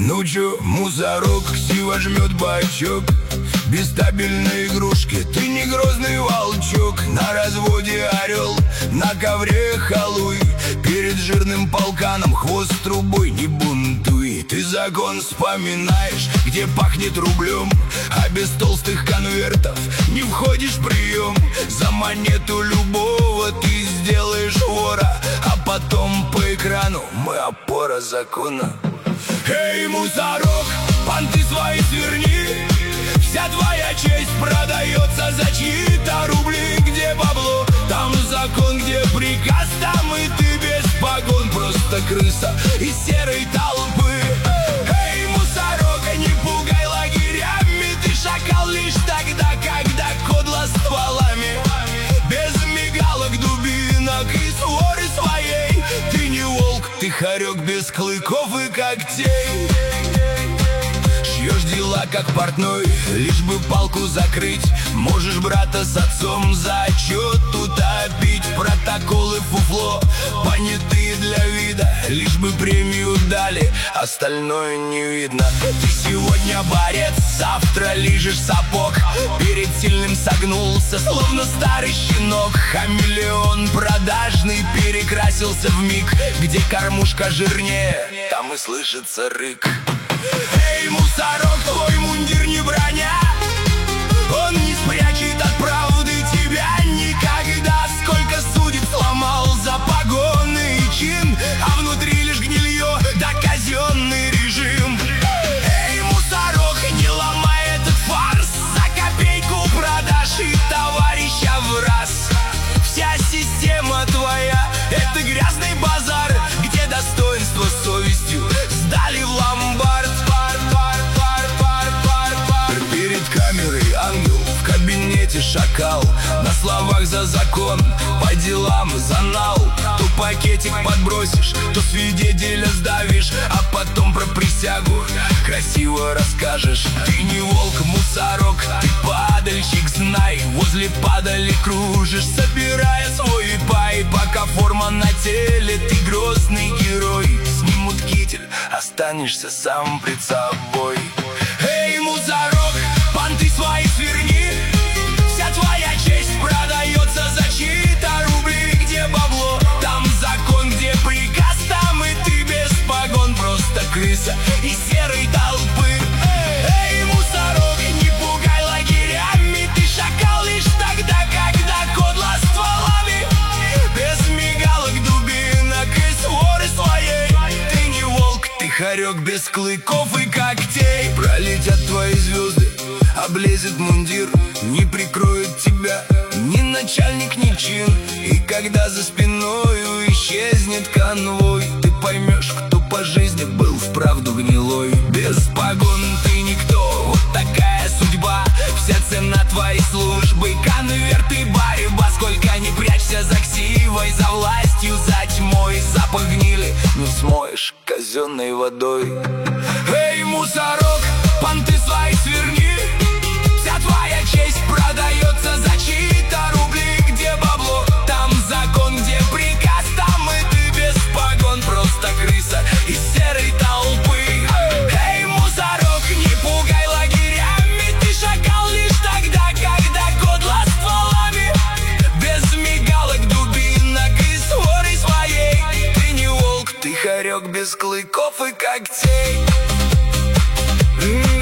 Ну чё, мусорок, ксива жмет бачок. Без стабильной игрушки ты не грозный волчок. На разводе орел, на ковре халуй. Перед жирным полканом хвост трубой не бунтуй. Ты закон вспоминаешь, где пахнет рублем, а без толстых конвертов не входишь в прием. За монету любого ты сделаешь вора, а потом по экрану мы опора закона. Эй, мусорок, понты свои сверни. Вся твоя честь продается за чьи-то рубли. Где бабло, там закон, где приказ, там и ты без погон. Просто крыса из серой толпы. Эй, мусорок, не пугай лагерями. Ты шакал лишь тогда, когда кодла стволами. Без мигалок, дубинок и своры своей. Ты не волк, ты хорек без клыков и когтей. Шьешь дела как портной, лишь бы палку закрыть. Можешь брата с отцом за отчет утопить. Протоколы фуфло, понятые для вида, лишь бы премию дали, остальное не видно. Ты сегодня борец, завтра лижешь сапог. Перед сильным согнулся, словно старый щенок. Хамелеон продажный перекрасился в миг. Где кормушка жирнее, там и слышится рык. Эй, мусорок, твой мундир не броня. Он не спрячет от правды тебя никогда. Сколько судеб сломал за погоны и чин, а внутри лишь гнилье да казенный режим. Эй, мусорок, не ломай этот фарс. За копейку продашь и товарища в раз. Вся система твоя — это грязный базар, где достоинство с совестью сдали в ломбард. Перед камерой ангел, в кабинете шакал. На словах за закон, по делам за нал. То пакетик подбросишь, то свидетеля сдавишь, а потом про присягу красиво расскажешь. Ты не волк, мусорок, ты падальщик, знай. Возле падали кружишь, собирая свой пай. Пока форма на теле, ты грозный герой. Снимут китель, останешься сам пред собой. Эй, мусорок, понты свои сверни. Вся твоя честь продается за чьи-то рубли. Где бабло, там закон, где приказ, там и ты без погон. Просто крыса из серой толпы. Эй, мусорок, не пугай лагерями. Ты шакал лишь тогда, когда кодла стволами. Без мигалок, дубинок и своры своей. Ты не волк, ты хорек без клыков и когтей. Пролетят твои звезды, облезет мундир, не прикроет тебя ни начальник, ни чин. И когда за спиною исчезнет конвой, ты поймешь, кто по жизни был вправду гнилой. Без погон ты никто, вот такая судьба. Вся цена твоей службы, конверты, борьба. Сколько не прячься за ксивой, за властью, за тьмой. Запах гнили не смоешь казенной водой. Эй, мусорок, понты свои сверни. Вся твоя честь продается за чьи-то рубли. Где бабло, там закон, где приказ, там и ты без погон. Просто крыса из серой толпы. Эй, мусорок, не пугай лагерями. Ты шакал лишь тогда, когда кодла стволами. Без мигалок, дубинок и своры своей. Ты не волк, ты хорек без клыков и когтей.